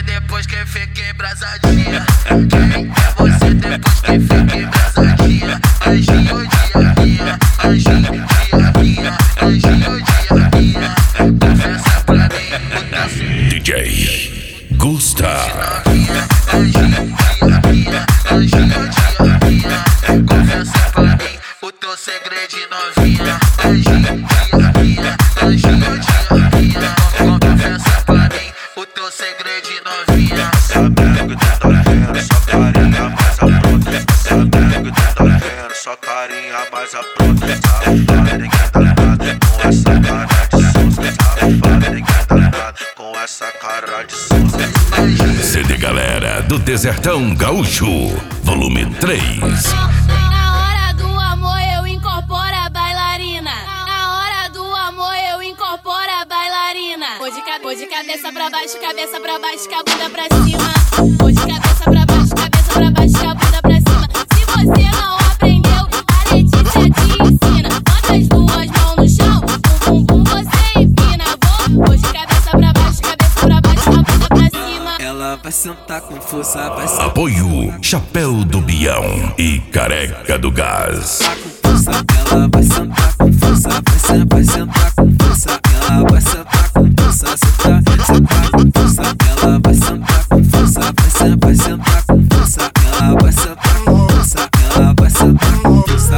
você depois que fica embrasadinha? Quem é você depois que fica embrasadinha? Anjinho de minha, anjinho de minha, anjinho de minha. Confessa pra mim o teu segredo. DJ Gusta. Anjinho de minha, anjinho de minha. Confessa pra mim o teu segredo de novinha. Anjinho de minha, anjinho de minha. Confessa pra mim o teu segredo de novinha. Sabendo que tu tá vendo sua carinha mais apronta. Sabendo que tu tá vendo sua carinha mais apronta. Safada, ninguém tá ligado com essa cara de sonsa. Safada, ninguém tá ligado com essa cara de sonsa. CD Galera do Desertão Gaúcho, volume 3. Na hora do amor eu incorporo a bailarina. Na hora do amor eu incorporo a bailarina. Vou de cabeça pra baixo, com a bunda pra cima. Vou de cabeça pra baixo, com a bunda pra cima. Se você não aprendeu, a Letícia te ensina. Bota as duas mãos no chão, bum bum bum você empina. Vou de cabeça pra baixo, com a bunda pra cima. Ela vai sentar com força, vai sentar Apoio Chapéu do Bião e Careca do Gás. com força. Ela vai sentar com força, vai sentar com força. Ela vai sentar com força, sentar com força. Ela vai sentar com força, vai sentar com força. Ela vai sentar com força, ela vai sentar com força.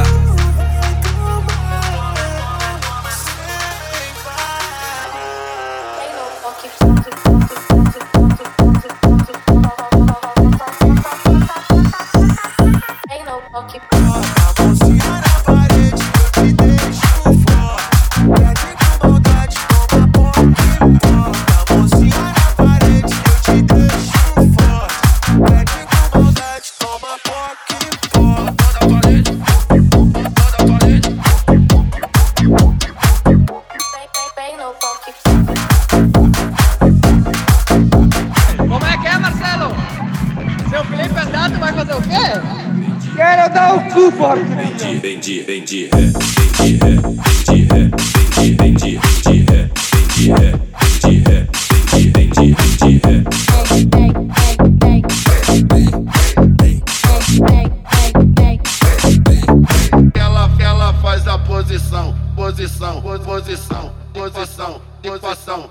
Como é que é, Marcelo? Seu Felipe Andado vai fazer o quê? Quero dar o cu, porco! Vendi ré. Ela faz a posição, equação,